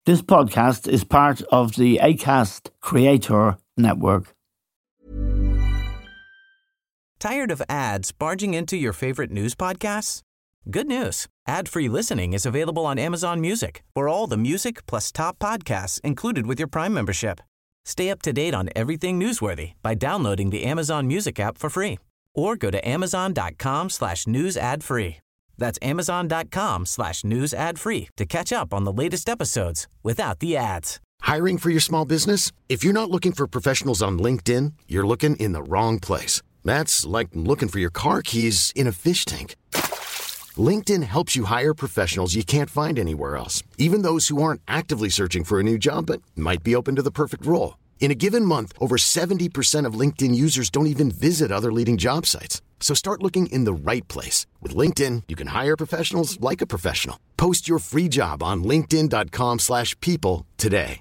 This podcast is part of the Acast Creator Network. Tired of ads barging into your favorite news podcasts? Good news. Ad-free listening is available on Amazon Music for all the music plus top podcasts included with your Prime membership. Stay up to date on everything newsworthy by downloading the Amazon Music app for free or go to amazon.com/news ad free. That's amazon.com/news ad free to catch up on the latest episodes without the ads. Hiring for your small business? If you're not looking for professionals on LinkedIn, you're looking in the wrong place. That's like looking for your car keys in a fish tank. LinkedIn helps you hire professionals you can't find anywhere else, even those who aren't actively searching for a new job but might be open to the perfect role. In a given month, over 70% of LinkedIn users don't even visit other leading job sites. So start looking in the right place. With LinkedIn, you can hire professionals like a professional. Post your free job on linkedin.com/people today.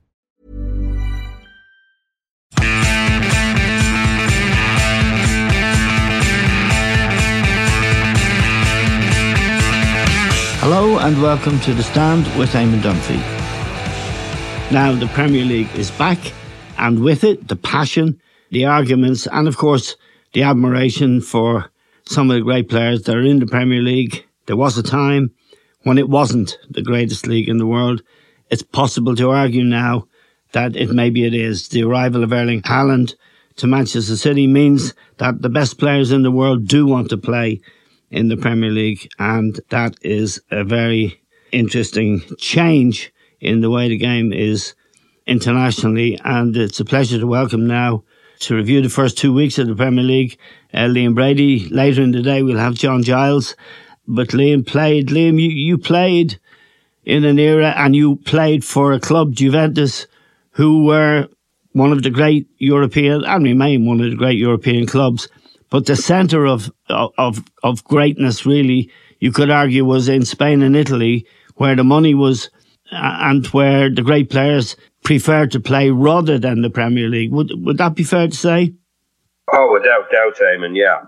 Hello and welcome to The Stand with Eamon Dunphy. Now the Premier League is back, and with it the passion, the arguments and of course the admiration for some of the great players that are in the Premier League. There was a time when it wasn't the greatest league in the world. It's possible to argue now that it is. The arrival of Erling Haaland to Manchester City means that the best players in the world do want to play in the Premier League, and that is a very interesting change in the way the game is internationally. And it's a pleasure to welcome now to review the first 2 weeks of the Premier League, Liam Brady. Later in the day we'll have John Giles, but Liam, you played in an era and you played for a club, Juventus, who were one of the great European, and remain one of the great European clubs. But the centre of greatness, really, you could argue, was in Spain and Italy, where the money was and where the great players preferred to play rather than the Premier League. Would that be fair to say? Oh, without doubt, Eamon. Yeah.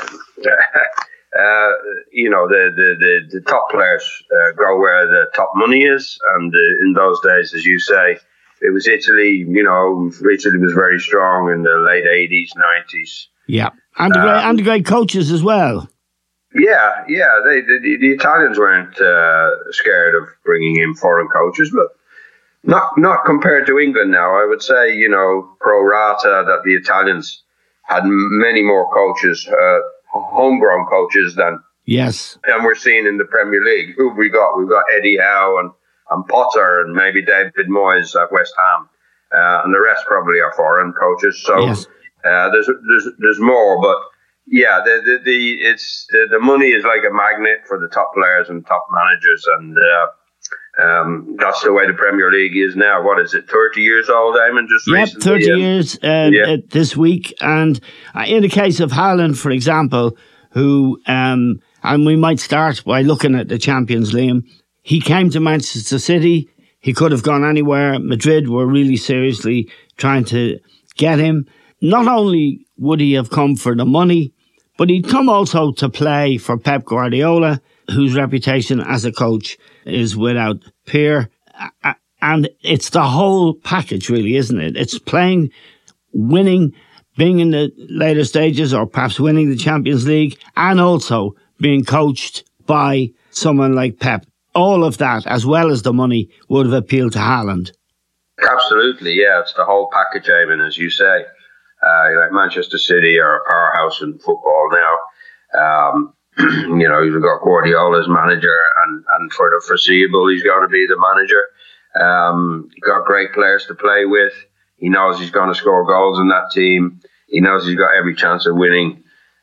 The top players go where the top money is, and in those days, as you say, it was Italy. Italy was very strong in the late 80s, 90s. Yeah. And the great coaches as well. Yeah. The Italians weren't scared of bringing in foreign coaches, but not compared to England now. I would say, pro rata, that the Italians had many more coaches, homegrown coaches than we're seeing in the Premier League. Who have we got? We've got Eddie Howe and Potter and maybe David Moyes at West Ham, and the rest probably are foreign coaches. So. Yes. There's more, but yeah, the money is like a magnet for the top players and top managers, and that's the way the Premier League is now. What is it, 30 years old, Eamon? Recently, 30 years this week. And in the case of Haaland, for example, who and we might start by looking at the champions, Liam. He came to Manchester City. He could have gone anywhere. Madrid were really seriously trying to get him. Not only would he have come for the money, but he'd come also to play for Pep Guardiola, whose reputation as a coach is without peer. And it's the whole package, really, isn't it? It's playing, winning, being in the later stages, or perhaps winning the Champions League, and also being coached by someone like Pep. All of that, as well as the money, would have appealed to Haaland. Absolutely, yeah. It's the whole package, Eamon, as you say. Like Manchester City are a powerhouse in football now. You've got Guardiola as manager, and for the foreseeable, he's going to be the manager. He's got great players to play with. He knows he's going to score goals in that team. He knows he's got every chance of winning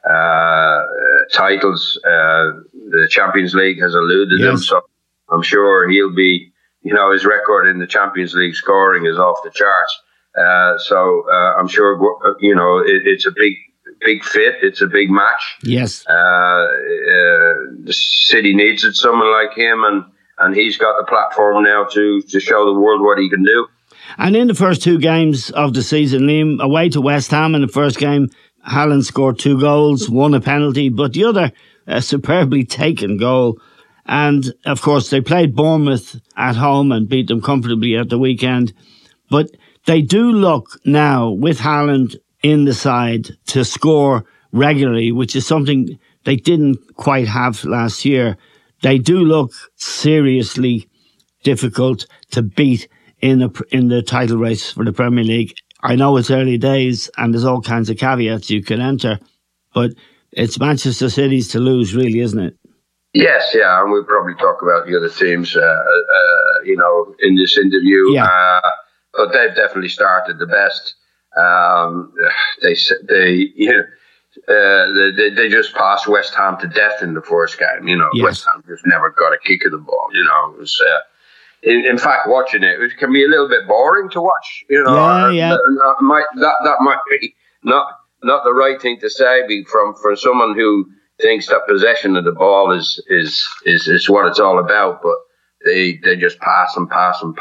titles. The Champions League has eluded him, so I'm sure he'll be, his record in the Champions League scoring is off the charts. So I'm sure, it's a big fit. It's a big match. Yes. The city needs it, someone like him, and he's got the platform now to show the world what he can do. And in the first two games of the season, Liam, away to West Ham in the first game, Haaland scored 2 goals, one a penalty, but the other a superbly taken goal And, of course, they played Bournemouth at home and beat them comfortably at the weekend. But they do look now, with Haaland in the side, to score regularly, which is something they didn't quite have last year. They do look seriously difficult to beat in the title race for the Premier League. I know it's early days and there's all kinds of caveats you can enter, but it's Manchester City's to lose, really, isn't it? Yes, yeah, and we'll probably talk about the other teams, in this interview. Yeah. But they've definitely started the best. They just passed West Ham to death in the first game. Yes. West Ham just never got a kick of the ball. It was. In fact, watching it can be a little bit boring to watch. Yeah. That might be not the right thing to say from someone who thinks that possession of the ball is what it's all about. But they just pass and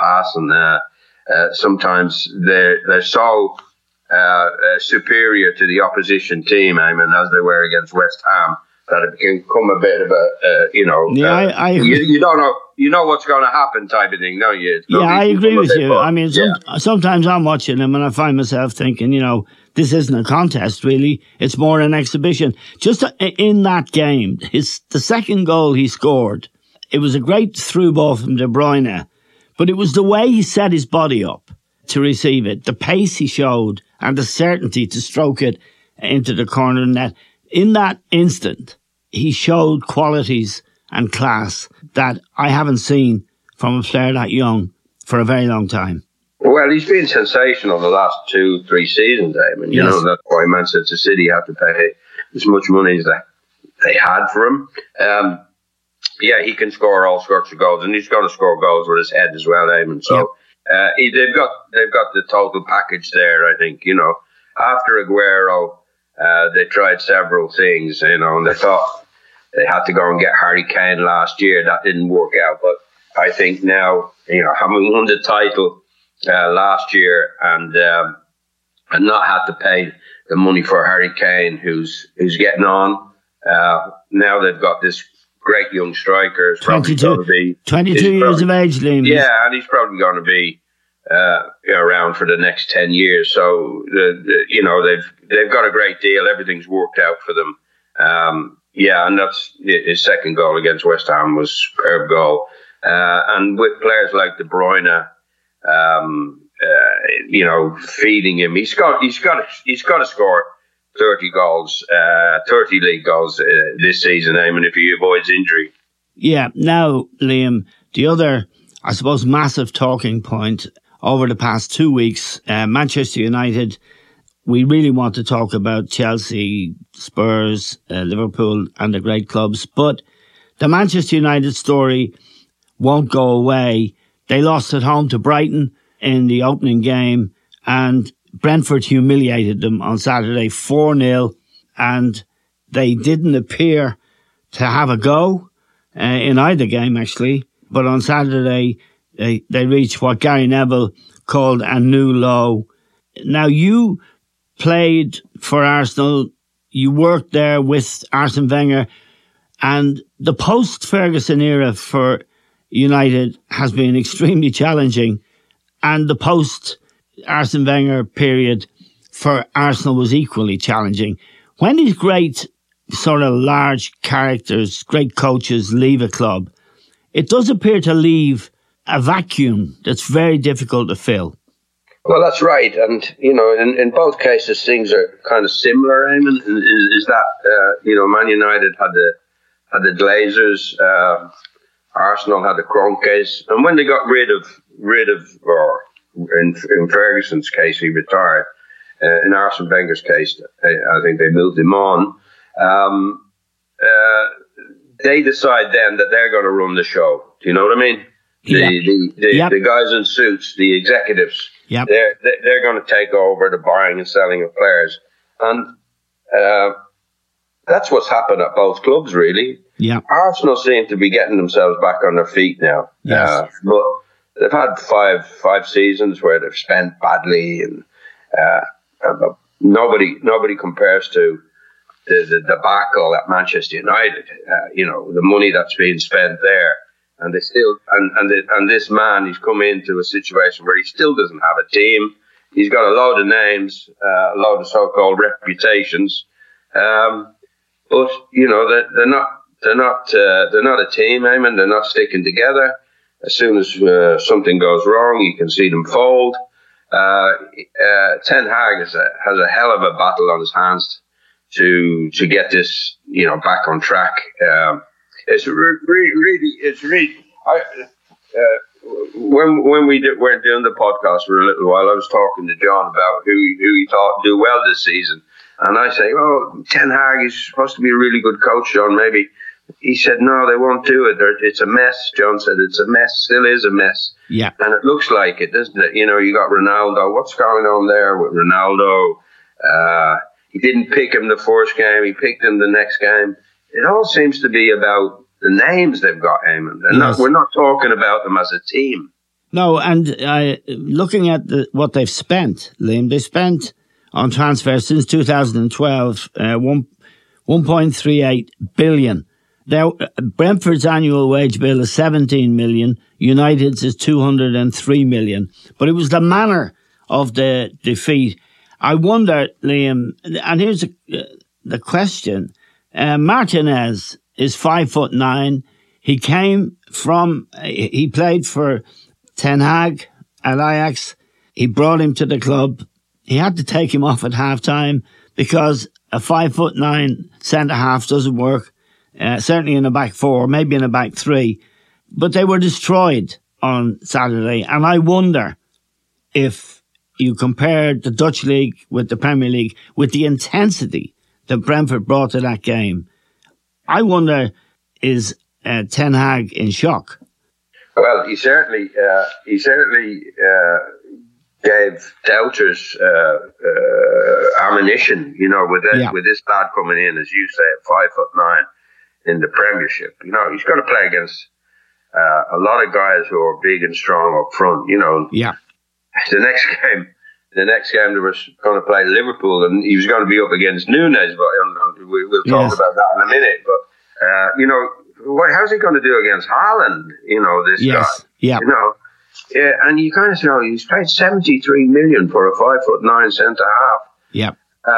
sometimes they're so superior to the opposition team, as they were against West Ham, that it can become a bit of I you don't know. You know what's going to happen type of thing, don't you? I agree with you. I mean, sometimes I'm watching them and I find myself thinking, this isn't a contest, really. It's more an exhibition. Just in that game, the second goal he scored, it was a great through ball from De Bruyne, but it was the way he set his body up to receive it, the pace he showed and the certainty to stroke it into the corner net. In that instant, he showed qualities and class that I haven't seen from a player that young for a very long time. Well, he's been sensational the last 2-3 seasons, Eamon. You know, that's why Manchester City had to pay as much money as they had for him. He can score all sorts of goals, and he's going to score goals with his head as well, Eamon. So they've got the total package there, I think. After Aguero, they tried several things, and they thought they had to go and get Harry Kane last year. That didn't work out. But I think now, having won the title last year and not had to pay the money for Harry Kane, who's getting on, now they've got this great young striker. 22 years of age, Liam. Yeah, and he's probably going to be around for the next 10 years. So, they've got a great deal. Everything's worked out for them. And that's his second goal against West Ham was a superb goal. And with players like De Bruyne, feeding him, he's got to score 30 goals, 30 league goals this season, Eamon, if he avoids injury. Yeah. Now, Liam, the other, I suppose, massive talking point over the past 2 weeks, Manchester United. We really want to talk about Chelsea, Spurs, Liverpool and the great clubs. But the Manchester United story won't go away. They lost at home to Brighton in the opening game and Brentford humiliated them on Saturday 4-0. And they didn't appear to have a go in either game, actually. But on Saturday, they reached what Gary Neville called a new low. Now, you played for Arsenal, you worked there with Arsene Wenger, and the post-Ferguson era for United has been extremely challenging, and the post-Arsene Wenger period for Arsenal was equally challenging. When these great sort of large characters, great coaches leave a club, it does appear to leave a vacuum that's very difficult to fill. Well, that's right. And, in both cases, things are kind of similar, Eamon, is that, Man United had the Glazers, Arsenal had the Kroenkes. And when they got rid of, or in Ferguson's case, he retired. In Arsene Wenger's case, I think they moved him on. They decide then that they're going to run the show. Do you know what I mean? The guys in suits, the executives, they're going to take over the buying and selling of players. And that's what's happened at both clubs, really. Yeah. Arsenal seem to be getting themselves back on their feet now. Yes. But they've had five seasons where they've spent badly, and nobody compares to the debacle at Manchester United, the money that's being spent there. And they still, and this man, he's come into a situation where he still doesn't have a team. He's got a load of names, a load of so-called reputations, but they're not a team, Eamon. They're not sticking together. As soon as something goes wrong, you can see them fold. Ten Hag has a hell of a battle on his hands to get this, back on track. It's really. When we weren't doing the podcast for a little while, I was talking to John about who he thought would do well this season, and I say, "Oh, Ten Hag is supposed to be a really good coach, John. Maybe." He said, "No, they won't do it. It's a mess." John said, "It's a mess. Still is a mess." Yeah, and it looks like it, doesn't it? You got Ronaldo. What's going on there with Ronaldo? He didn't pick him the first game. He picked him the next game. It all seems to be about the names they've got, Eamon. And we're not talking about them as a team. No, and looking at what they've spent, Liam, they spent on transfers since 2012 1.38 billion. Now, Brentford's annual wage bill is 17 million. United's is 203 million. But it was the manner of the defeat. I wonder, Liam, and here's the question. Martinez is 5'9". He played for Ten Hag at Ajax. He brought him to the club. He had to take him off at half-time because a 5'9" centre-half doesn't work. Certainly in a back four, maybe in a back three. But they were destroyed on Saturday. And I wonder if you compare the Dutch League with the Premier League, with the intensity that Brentford brought to that game, I wonder, is Ten Hag in shock? Well, he certainly gave doubters ammunition, with this lad coming in, as you say, at 5'9" in the Premiership. He's got to play against a lot of guys who are big and strong up front. Yeah. The next game they were going to play Liverpool, and he was going to be up against Núñez. But we'll talk about that in a minute. But how's he going to do against Haaland? This guy. Yeah. Yeah, and you kind of say, he's paid 73 million for a 5'9" centre half. Yeah.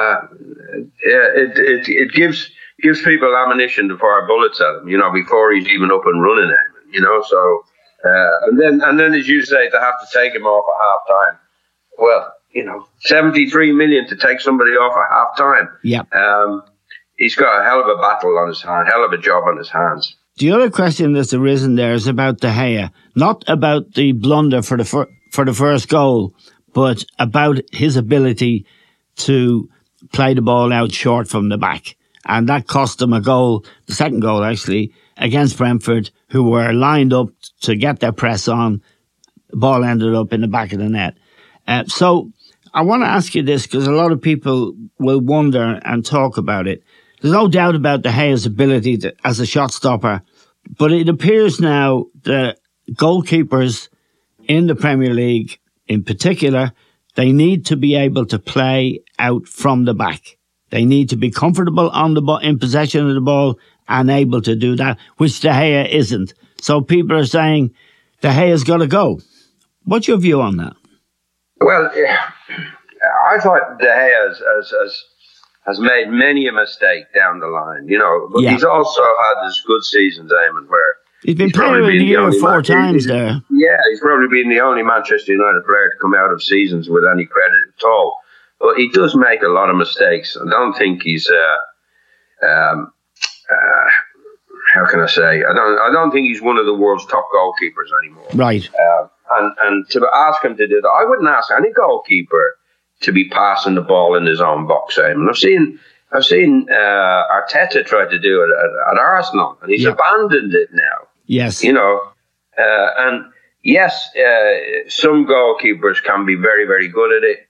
It gives people ammunition to fire bullets at him, before he's even up and running it, So, and then as you say, to have to take him off at half time. Well, 73 million to take somebody off at half time. Yeah. He's got a hell of a battle on his hands, hell of a job on his hands. The other question that's arisen there is about De Gea, not about the blunder for the first goal, but about his ability to play the ball out short from the back. And that cost them a goal, the second goal actually, against Brentford, who were lined up to get their press on. The ball ended up in the back of the net. So I want to ask you this, because a lot of people will wonder and talk about it. There's no doubt about De Gea's ability as a shot stopper, but it appears now that goalkeepers in the Premier League, in particular, they need to be able to play out from the back. They need to be comfortable on in possession of the ball and able to do that, which De Gea isn't. So people are saying De Gea's got to go. What's your view on that? Well, I thought De Gea has made many a mistake down the line, but he's also had his good seasons, Eamon, where he's been player of the year 4 times there. Yeah, he's probably been the only Manchester United player to come out of seasons with any credit at all. But he does make a lot of mistakes. I don't think he's how can I say? I don't think he's one of the world's top goalkeepers anymore. Right. And to ask him to do that, I wouldn't ask any goalkeeper to be passing the ball in his own box. I've seen Arteta try to do it at Arsenal, and he's abandoned it now. Yes. And yes, some goalkeepers can be very, very good at it.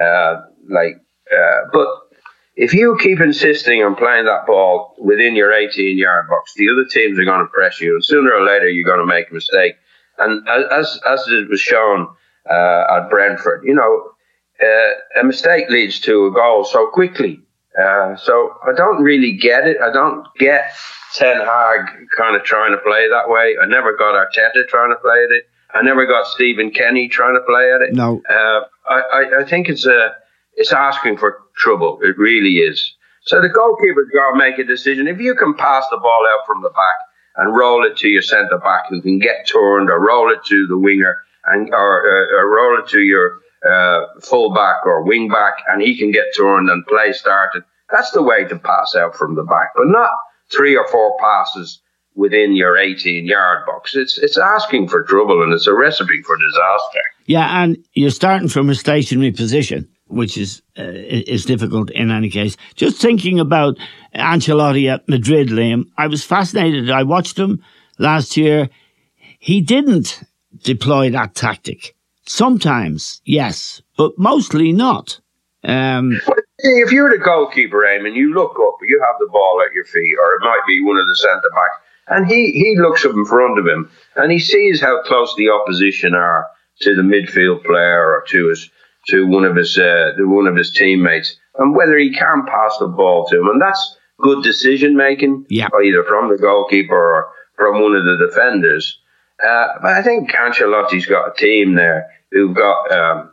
But if you keep insisting on playing that ball within your 18-yard box, the other teams are going to press you, and sooner or later you're going to make a mistake. And as it was shown at Brentford, a mistake leads to a goal so quickly. So I don't really get it. I don't get Ten Hag kind of trying to play that way. I never got Arteta trying to play at it. I never got Stephen Kenny trying to play at it. No. I think it's asking for trouble. It really is. So the goalkeeper's got to make a decision. If you can pass the ball out from the back and roll it to your centre back who can get turned, or roll it to the winger, or roll it to your full back or wing back, and he can get turned and play started. That's the way to pass out from the back, but not 3 or 4 passes within your 18-yard box. It's asking for trouble, and it's a recipe for disaster. Yeah, and you're starting from a stationary position, which is difficult in any case. Just thinking about Ancelotti at Madrid, Liam, I was fascinated. I watched him last year. He didn't deploy that tactic. Sometimes, yes, but mostly not. If you're the goalkeeper, Eamon, you look up, you have the ball at your feet, or it might be one of the centre-backs, and he looks up in front of him, and he sees how close the opposition are to the midfield player or to one of his teammates, and whether he can pass the ball to him. And that's good decision-making, either from the goalkeeper or from one of the defenders. But I think Ancelotti's got a team there who've got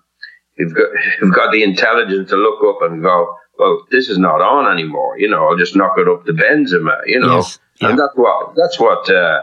the intelligence to look up and go, well, this is not on anymore. I'll just knock it up to Benzema. Yes. And that's what the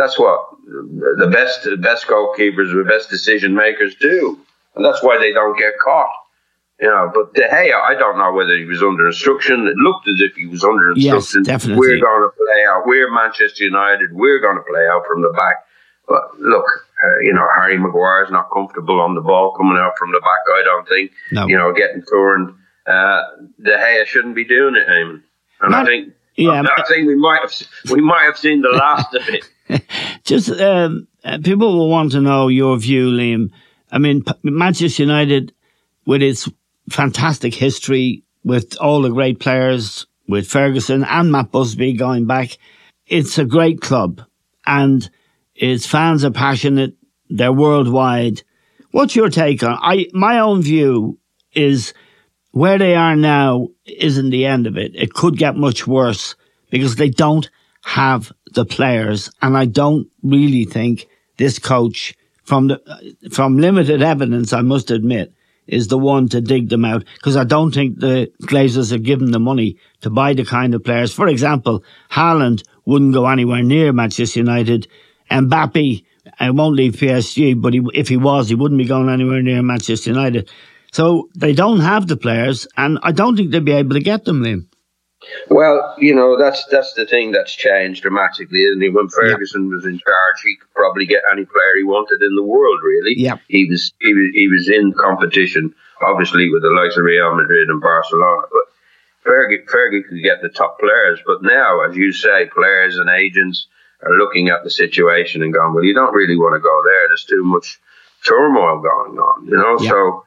best goalkeepers, the best decision makers do, and that's why they don't get caught. But De Gea, I don't know whether he was under instruction. It looked as if he was under instruction. Yes, definitely. We're going to play out. We're Manchester United. We're going to play out from the back. But look, Harry Maguire's not comfortable on the ball coming out from the back, I don't think. No. Getting turned. De Gea shouldn't be doing it, Eamon. And I think we might have seen the last of it. Just people will want to know your view, Liam. I mean, Manchester United, with its fantastic history, with all the great players, with Ferguson and Matt Busby going back, it's a great club, and its fans are passionate. They're worldwide. What's your take on? My own view is where they are now isn't the end of it. It could get much worse because they don't have the players, and I don't really think this coach, from limited evidence, I must admit, is the one to dig them out, because I don't think the Glazers have given the money to buy the kind of players. For example, Haaland wouldn't go anywhere near Manchester United. Mbappe won't leave PSG, but if he was, he wouldn't be going anywhere near Manchester United. So they don't have the players, and I don't think they'll be able to get them, Liam. Well, that's the thing that's changed dramatically, isn't it? When Ferguson was in charge, he could probably get any player he wanted in the world, really. Yeah. He was in competition, obviously, with the likes of Real Madrid and Barcelona. But Fergie could get the top players. But now, as you say, players and agents are looking at the situation and going, well, you don't really want to go there. There's too much turmoil going on, Yeah. So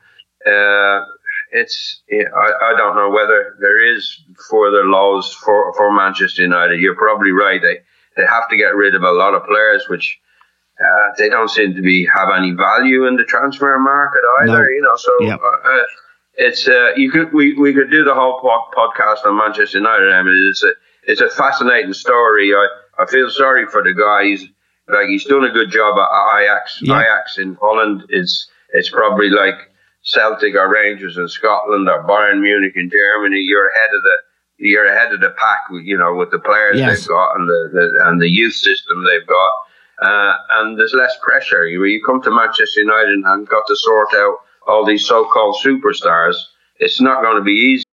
I don't know whether there is further lows for Manchester United. You're probably right. They have to get rid of a lot of players, which they don't seem to have any value in the transfer market either. No. So it's we could do the whole podcast on Manchester United. I mean, it's a fascinating story. I feel sorry for the guy. He's done a good job at Ajax. Yeah. Ajax in Holland it's probably like Celtic or Rangers in Scotland or Bayern Munich in Germany. You're ahead of the pack, with the players they've got and the youth system they've got, and there's less pressure. You come to Manchester United and got to sort out all these so-called superstars. It's not going to be easy.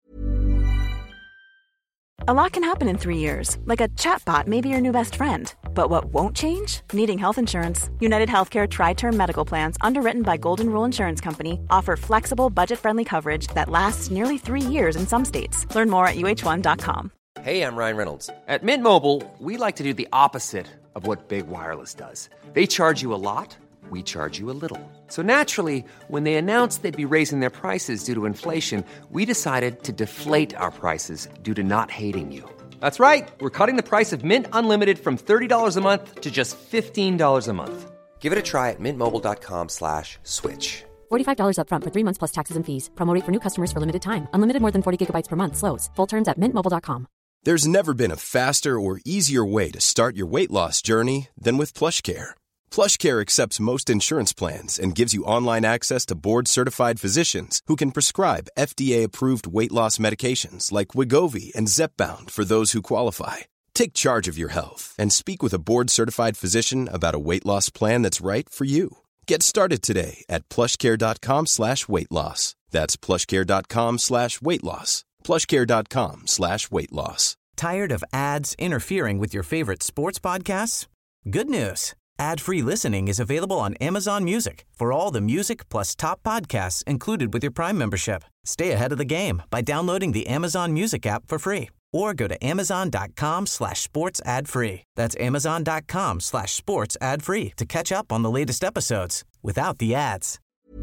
A lot can happen in 3 years, like a chatbot may be your new best friend. But what won't change? Needing health insurance. United Healthcare Tri-Term Medical Plans, underwritten by Golden Rule Insurance Company, offer flexible, budget-friendly coverage that lasts nearly 3 years in some states. Learn more at UH1.com. Hey, I'm Ryan Reynolds. At Mint Mobile, we like to do the opposite of what Big Wireless does. They charge you a lot, we charge you a little. So naturally, when they announced they'd be raising their prices due to inflation, we decided to deflate our prices due to not hating you. That's right. We're cutting the price of Mint Unlimited from $30 a month to just $15 a month. Give it a try at mintmobile.com/switch. $45 up front for 3 months plus taxes and fees. Promo rate for new customers for limited time. Unlimited more than 40 gigabytes per month slows. Full terms at mintmobile.com. There's never been a faster or easier way to start your weight loss journey than with PlushCare. PlushCare accepts most insurance plans and gives you online access to board-certified physicians who can prescribe FDA-approved weight loss medications like Wegovy and Zepbound for those who qualify. Take charge of your health and speak with a board-certified physician about a weight loss plan that's right for you. Get started today at plushcare.com/weight loss. That's plushcare.com/weight loss. plushcare.com/weight loss. Tired of ads interfering with your favorite sports podcasts? Good news. Ad-free listening is available on Amazon Music for all the music plus top podcasts included with your Prime membership. Stay ahead of the game by downloading the Amazon Music app for free or go to amazon.com/sports ad free. That's amazon.com/sports ad free to catch up on the latest episodes without the ads.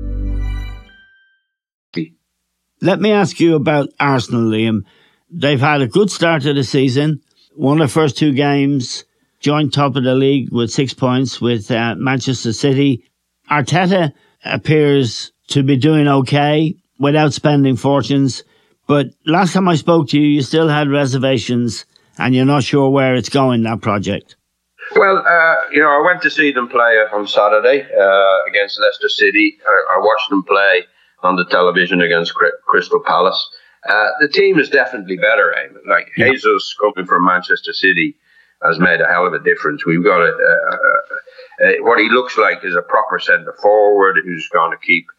Let me ask you about Arsenal, Liam. They've had a good start to the season. Won their first 2 games, joined top of the league with 6 points with Manchester City. Arteta appears to be doing okay without spending fortunes. But last time I spoke to you, you still had reservations and you're not sure where it's going, that project. Well, I went to see them play on Saturday against Leicester City. I watched them play on the television against Crystal Palace. The team is definitely better, Eamon. Like, yeah. Jesus coming from Manchester City has made a hell of a difference. We've got what he looks like is a proper centre forward who's going to keep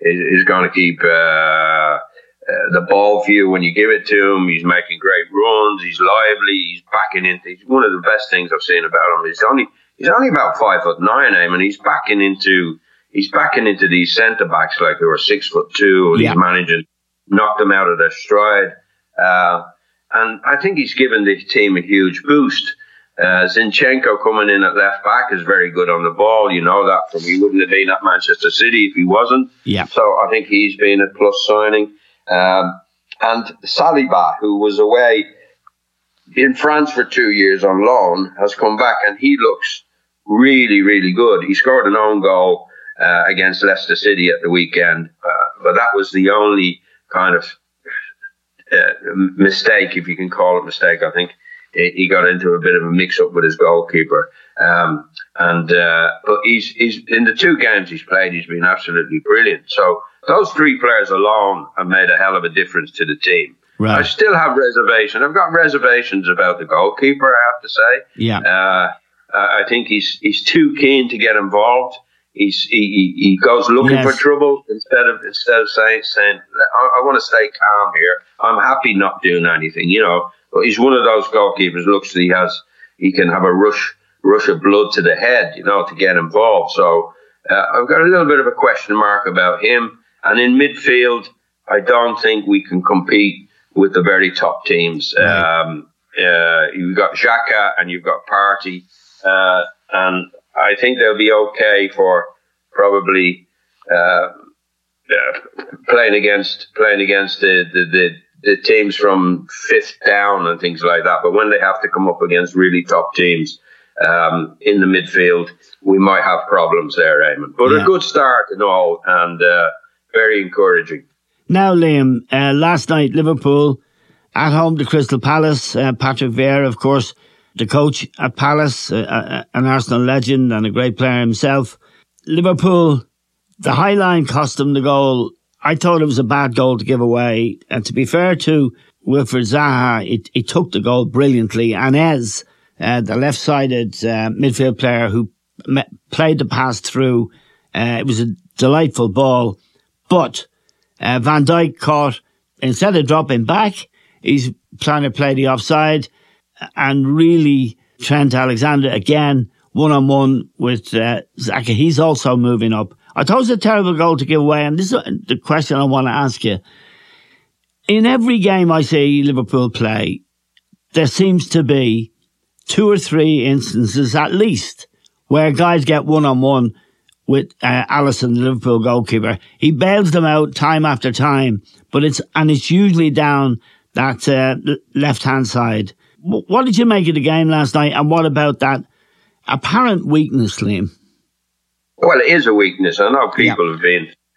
the ball for you when you give it to him. He's making great runs. He's lively. He's backing into. He's one of the best things I've seen about him. He's only about 5'9", Eamon. He's backing into these centre backs like who are 6'2", and he's managing to knock them out of their stride. And I think he's given the team a huge boost. Zinchenko coming in at left back is very good on the ball. You know that from he wouldn't have been at Manchester City if he wasn't. Yeah. So I think he's been a plus signing. And Saliba, who was away in France for 2 years on loan, has come back and he looks really, really good. He scored an own goal against Leicester City at the weekend, but that was the only kind of mistake, if you can call it mistake. I think he got into a bit of a mix-up with his goalkeeper, but he's in the 2 games he's played, he's been absolutely brilliant. So those 3 players alone have made a hell of a difference to the team. Right. I still have reservations. I've got reservations about the goalkeeper, I have to say. Yeah. I think he's too keen to get involved. He goes looking for trouble instead of saying I want to stay calm here. I'm happy not doing anything, But he's one of those goalkeepers. Looks like he can have a rush of blood to the head, to get involved. So I've got a little bit of a question mark about him. And in midfield, I don't think we can compete with the very top teams. Right. You've got Xhaka and you've got Partey, and I think they'll be okay for probably playing against the teams from 5th down and things like that. But when they have to come up against really top teams in the midfield, we might have problems there, Eamon. But a good start and all, and very encouraging. Now, Liam, last night, Liverpool at home to Crystal Palace. Patrick Vieira, of course, the coach at Palace, an Arsenal legend and a great player himself. Liverpool, the high line cost them the goal. I thought it was a bad goal to give away. And to be fair to Wilfried Zaha, he took the goal brilliantly. And the left-sided midfield player who played the pass through, it was a delightful ball. But Van Dijk caught, instead of dropping back, he's trying to play the offside. And really, Trent Alexander, again, one-on-one with Xhaka. He's also moving up. I thought it was a terrible goal to give away. And this is the question I want to ask you. In every game I see Liverpool play, there seems to be 2 or 3 instances at least where guys get one-on-one with Alisson, the Liverpool goalkeeper. He bails them out time after time, but it's usually down that left-hand side. What did you make of the game last night, and what about that apparent weakness, Liam? Well, it is a weakness. I know people have been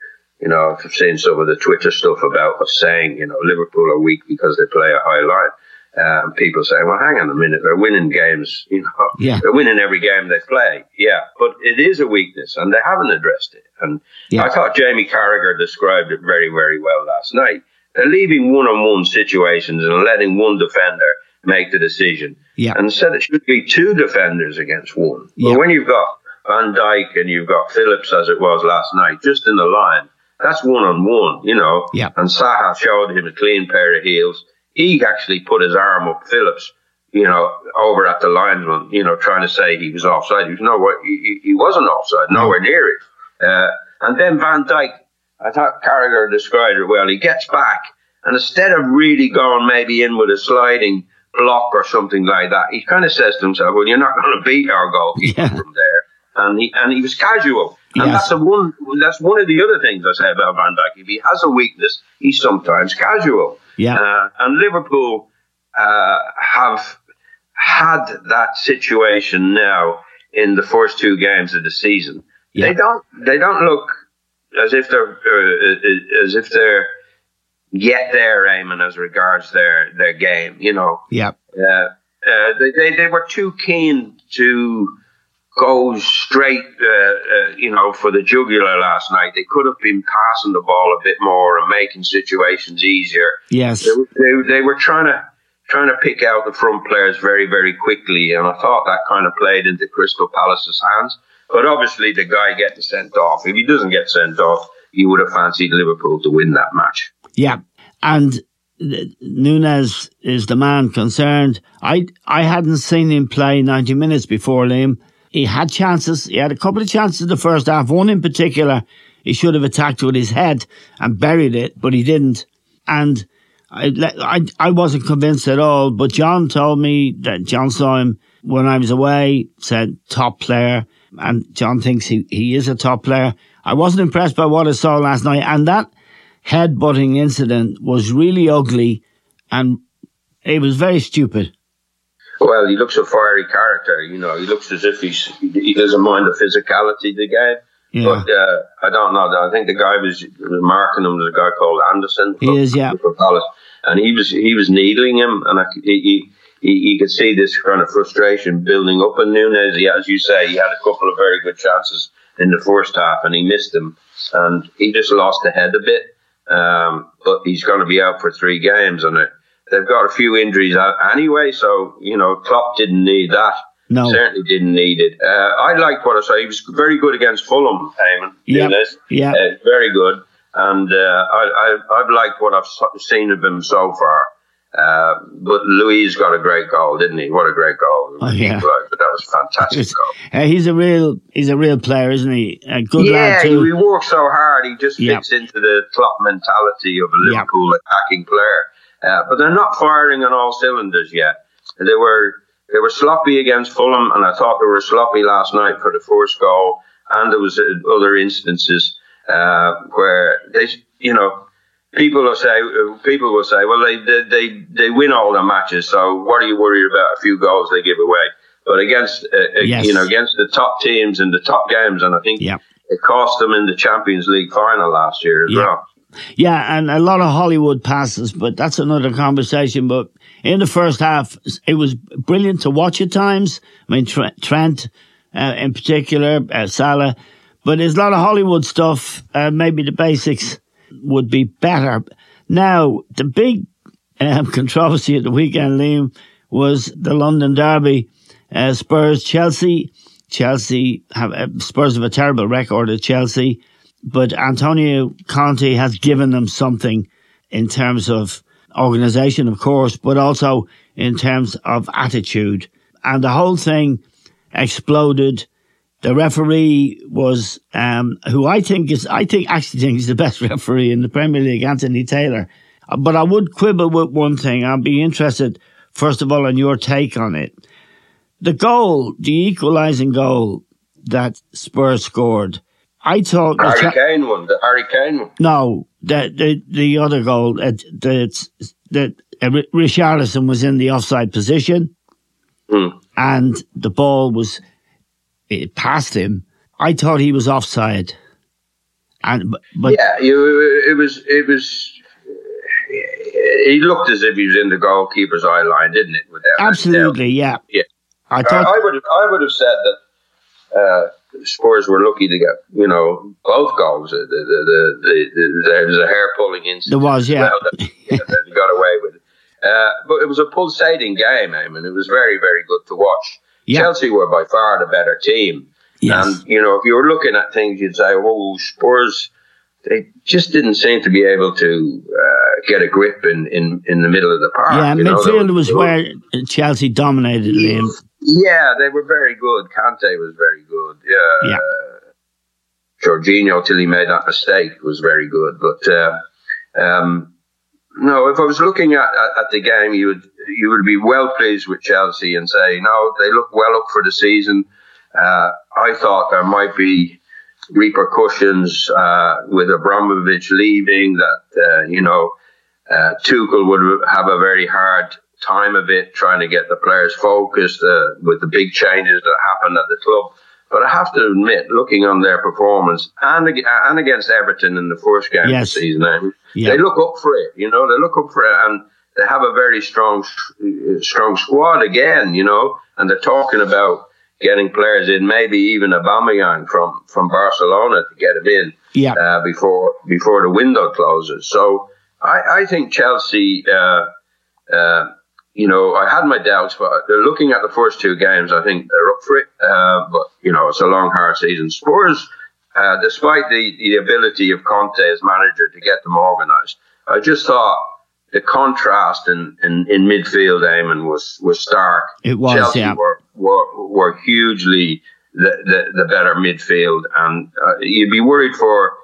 You know, I've seen some of the Twitter stuff about us saying, you know, Liverpool are weak because they play a high line. And people say, well, hang on a minute, they're winning games, you know, they're winning every game they play. Yeah, but it is a weakness and they haven't addressed it. And I thought Jamie Carragher described it very, very well last night. They're leaving one-on-one situations and letting one defender make the decision. Yeah. And instead it should be two defenders against one. But when you've got Van Dijk and you've got Phillips, as it was last night, just in the line, that's one-on-one, you know. Yeah. And Zaha showed him a clean pair of heels. He actually put his arm up Phillips, you know, over at the linesman, you know, trying to say he was offside. He wasn't offside, nowhere near it. And then Van Dijk, I thought Carragher described it well. He gets back, and instead of really going maybe in with a sliding block or something like that, he kind of says to himself, well, you're not going to beat our goalkeeper from there. And he was casual. And that's one of the other things I say about Van Dijk. If he has a weakness, he's sometimes casual. Yeah. And Liverpool have had that situation now in the first two games of the season. Yeah. They don't look as if they're yet there, Eamon, as regards their game. You know. Yeah. They were too keen to go straight, you know, for the jugular last night. They could have been passing the ball a bit more and making situations easier. Yes, they were trying to pick out the front players very, very quickly, and I thought that kind of played into Crystal Palace's hands. But obviously, the guy getting sent off. If he doesn't get sent off, you would have fancied Liverpool to win that match. Yeah, and Nunez is the man concerned. I hadn't seen him play 90 minutes before, Liam. He had chances. He had a couple of chances in the first half. One in particular, he should have attacked with his head and buried it, but he didn't. And I wasn't convinced at all. But John told me that John saw him when I was away, said top player. And John thinks he is a top player. I wasn't impressed by what I saw last night. And that head-butting incident was really ugly and it was very stupid. Well, he looks a fiery character, you know. He looks as if he doesn't mind the physicality of the game. Yeah. But I don't know. I think the guy was marking him. There's a guy called Anderson. He is, yeah. And he was needling him, and he could see this kind of frustration building up in Nunez. As you say, he had a couple of very good chances in the first half, and he missed them, and he just lost the head a bit. But he's going to be out for 3 games, and they've got a few injuries anyway, so, you know, Klopp didn't need that. No. Certainly didn't need it. I liked what I saw. He was very good against Fulham, Eamon. Yeah. Very good. And I've liked what I've seen of him so far. But Luiz got a great goal, didn't he? What a great goal. But that was a fantastic goal. He's a real player, isn't he? A good lad too. He works so hard. He just fits into the Klopp mentality of a Liverpool attacking player. But they're not firing on all cylinders yet. They were sloppy against Fulham, and I thought they were sloppy last night for the first goal. And there was other instances where they, you know, people will say, well, they win all their matches, so what are you worried about a few goals they give away? But against against the top teams in the top games, and I think it cost them in the Champions League final last year as well. Yeah, and a lot of Hollywood passes, but that's another conversation. But in the first half, it was brilliant to watch at times. I mean, Trent in particular, Salah. But there's a lot of Hollywood stuff. Maybe the basics would be better. Now, the big controversy at the weekend, Liam, was the London derby. Spurs-Chelsea. Spurs have a terrible record at Chelsea. But Antonio Conte has given them something in terms of organisation, of course, but also in terms of attitude. And the whole thing exploded. The referee was, who I think is the best referee in the Premier League, Anthony Taylor. But I would quibble with one thing. I'd be interested, first of all, on your take on it. The equalising goal that Spurs scored, I thought the Harry Kane one. No, the other goal. Richarlison was in the offside position, and the ball was past him. I thought he was offside. But yeah, it was. He looked as if he was in the goalkeeper's eye line, didn't it? Without absolutely, yeah. I would have said that Spurs were lucky to get both goals. There was a hair pulling incident. There was, yeah. That they got away with it. But it was a pulsating game, and it was very, very good to watch. Yeah. Chelsea were by far the better team. Yes. And, if you were looking at things, you'd say, oh, Spurs, they just didn't seem to be able to get a grip in the middle of the park. Yeah, midfield was where Chelsea dominated, Liam. Yeah, they were very good. Kante was very good. Yeah. Jorginho, till he made that mistake, was very good. But no, if I was looking at the game, you would be well pleased with Chelsea and say, no, they look well up for the season. I thought there might be repercussions with Abramovich leaving, that Tuchel would have a very hard time of it trying to get the players focused with the big changes that happened at the club. But I have to admit, looking on their performance and against Everton in the first game of the season, they look up for it. They look up for it, and they have a very strong squad again. And they're talking about getting players in, maybe even Aubameyang from Barcelona to get him in before the window closes. So I think Chelsea, I had my doubts, but looking at the first two games, I think they're up for it. But it's a long, hard season. Spurs, despite the ability of Conte as manager to get them organised, I just thought the contrast in midfield, Eamon, was stark. It was, Chelsea were hugely the better midfield, and you'd be worried for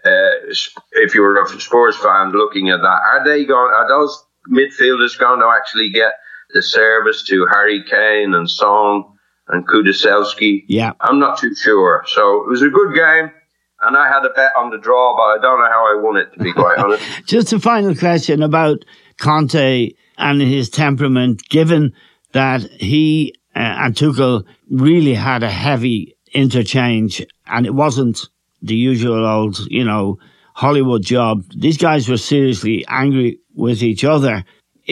if you were a Spurs fan looking at that. Are those midfielders going to actually get the service to Harry Kane and Son and Kulusevski? Yeah, I'm not too sure. So it was a good game. And I had a bet on the draw, but I don't know how I won it, to be quite honest. Just a final question about Conte and his temperament, given that he and Tuchel really had a heavy interchange, and it wasn't the usual old, Hollywood job. These guys were seriously angry with each other.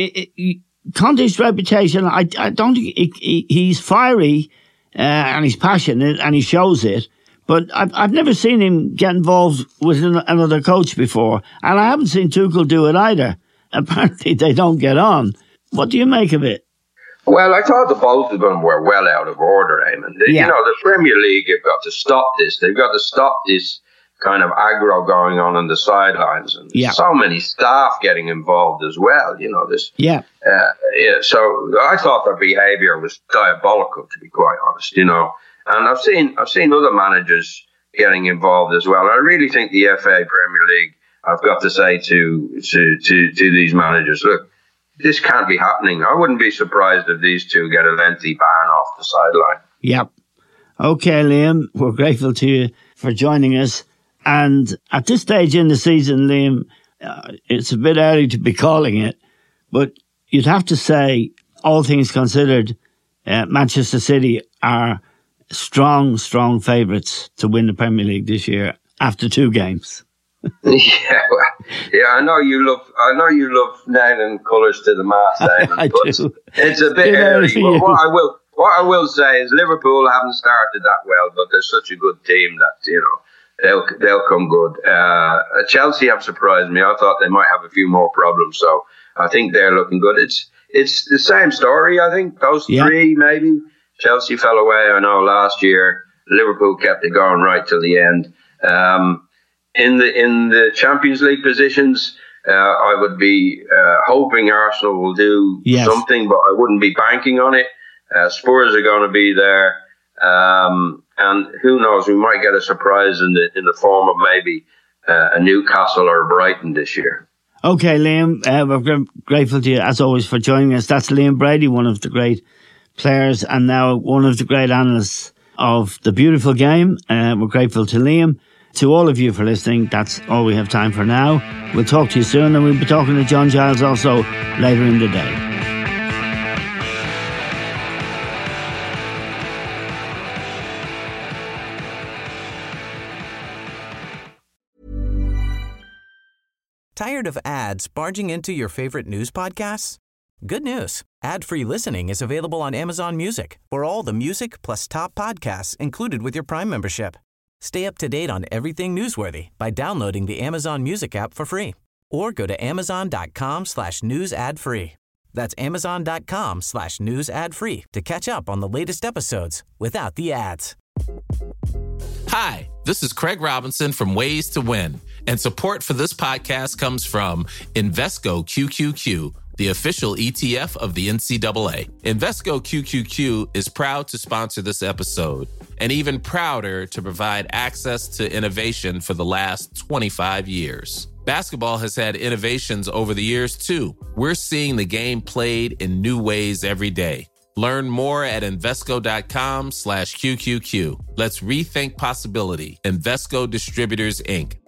Conte's reputation, I don't think he's fiery and he's passionate and he shows it. But I've never seen him get involved with another coach before. And I haven't seen Tuchel do it either. Apparently they don't get on. What do you make of it? Well, I thought the both of them were well out of order, Eamon. The Premier League have got to stop this. They've got to stop this kind of aggro going on the sidelines. And so many staff getting involved as well, this. Yeah. So I thought their behaviour was diabolical, to be quite honest, And I've seen other managers getting involved as well. I really think the FA Premier League, I've got to say to these managers, look, this can't be happening. I wouldn't be surprised if these two get a lengthy ban off the sideline. Yep. Okay, Liam, we're grateful to you for joining us. And at this stage in the season, Liam, it's a bit early to be calling it, but you'd have to say, all things considered, Manchester City are strong favourites to win the Premier League this year after 2 games. I know you love nailing colours to the mast, Eamon, but do. It's a bit early. But what I will say is Liverpool haven't started that well, but they're such a good team that they'll come good. Chelsea have surprised me. I thought they might have a few more problems, so I think they're looking good. It's the same story. I think those three maybe. Chelsea fell away, I know, last year. Liverpool kept it going right till the end. In the Champions League positions, I would be hoping Arsenal will do something, but I wouldn't be banking on it. Spurs are going to be there, and who knows? We might get a surprise in the form of maybe a Newcastle or a Brighton this year. Okay, Liam, we're grateful to you as always for joining us. That's Liam Brady, one of the great players and now one of the great analysts of the beautiful game. We're grateful to Liam. To all of you for listening, that's all we have time for now. We'll talk to you soon, and we'll be talking to John Giles also later in the day. Tired of ads barging into your favorite news podcasts? Good news. Ad-free listening is available on Amazon Music for all the music plus top podcasts included with your Prime membership. Stay up to date on everything newsworthy by downloading the Amazon Music app for free or go to amazon.com/news ad free. That's amazon.com/news ad free to catch up on the latest episodes without the ads. Hi, this is Craig Robinson from Ways to Win, and support for this podcast comes from Invesco QQQ, the official ETF of the NCAA. Invesco QQQ is proud to sponsor this episode, and even prouder to provide access to innovation for the last 25 years. Basketball has had innovations over the years, too. We're seeing the game played in new ways every day. Learn more at Invesco.com/QQQ. Let's rethink possibility. Invesco Distributors, Inc.